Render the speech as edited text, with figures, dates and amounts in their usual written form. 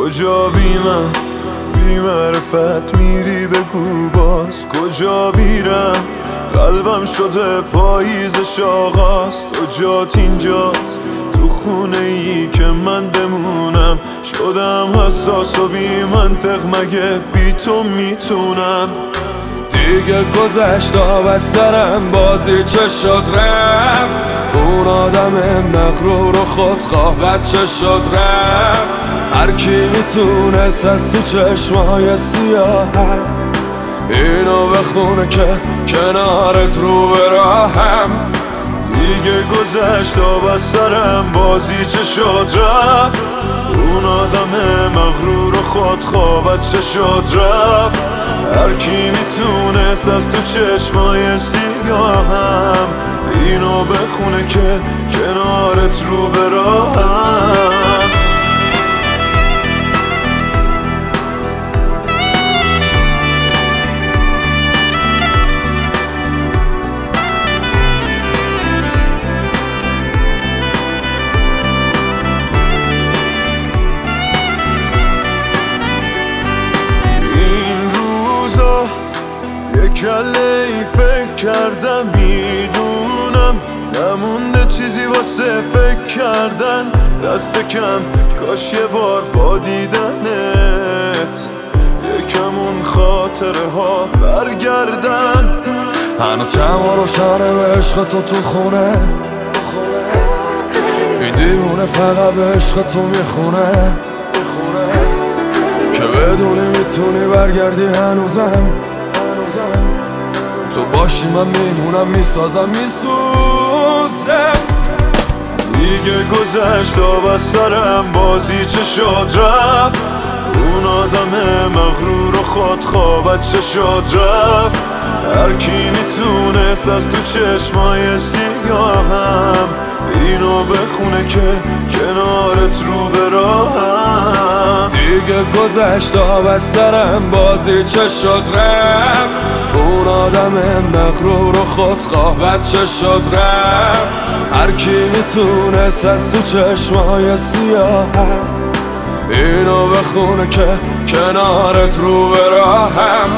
کجا بی من بی معرفت میری بگو باز کجا بیرم قلبم شده پاییزش آغاز تو جات اینجاست تو خونه ای که من بمونم شدم حساس و بی منطق مگه بی تو میتونم دیگه گذشت آب از سرم بازی چه شد رفت اون آدم مغرور و خودخواه بچه شد رفت هر کی میتونست از تو چشمای سیاهم اینو بخونه که کنارت رو به راهم دیگه گذشت آب از سرم بازی چه شد رفت اون آدم مغرور و خودخواه بچه شد رفت هر کی میتونست از تو چشمای سیاهم اینو بخونه که کنارت رو به راهم کله ای فکر کردم میدونم نمونده چیزی واسه فکر کردن دست کم کاش یه بار با دیدنت یکم اون خاطره ها برگردن هنوز شما روشنه به عشق تو خونه این دیوونه فقط به عشق تو میخونه که بدونی میتونی برگردی هنوزم تو باشی من میمونم میسازم میسوزم دیگه گذشت آب از سرم بازی چه شد رفت اون آدم مغرور و خودخواه بچه شد رفت هر کی میتونست از تو چشمای سیاهم اینو بخونه که کنارت رو به راهم دیگه گذشت آب از سرم بازی چه شد رفت اون آدم مغرور و خودخواه بچه شد رفت هر کی میتونست از تو چشمای سیاهم اینو بخونه که کنارت رو به راهم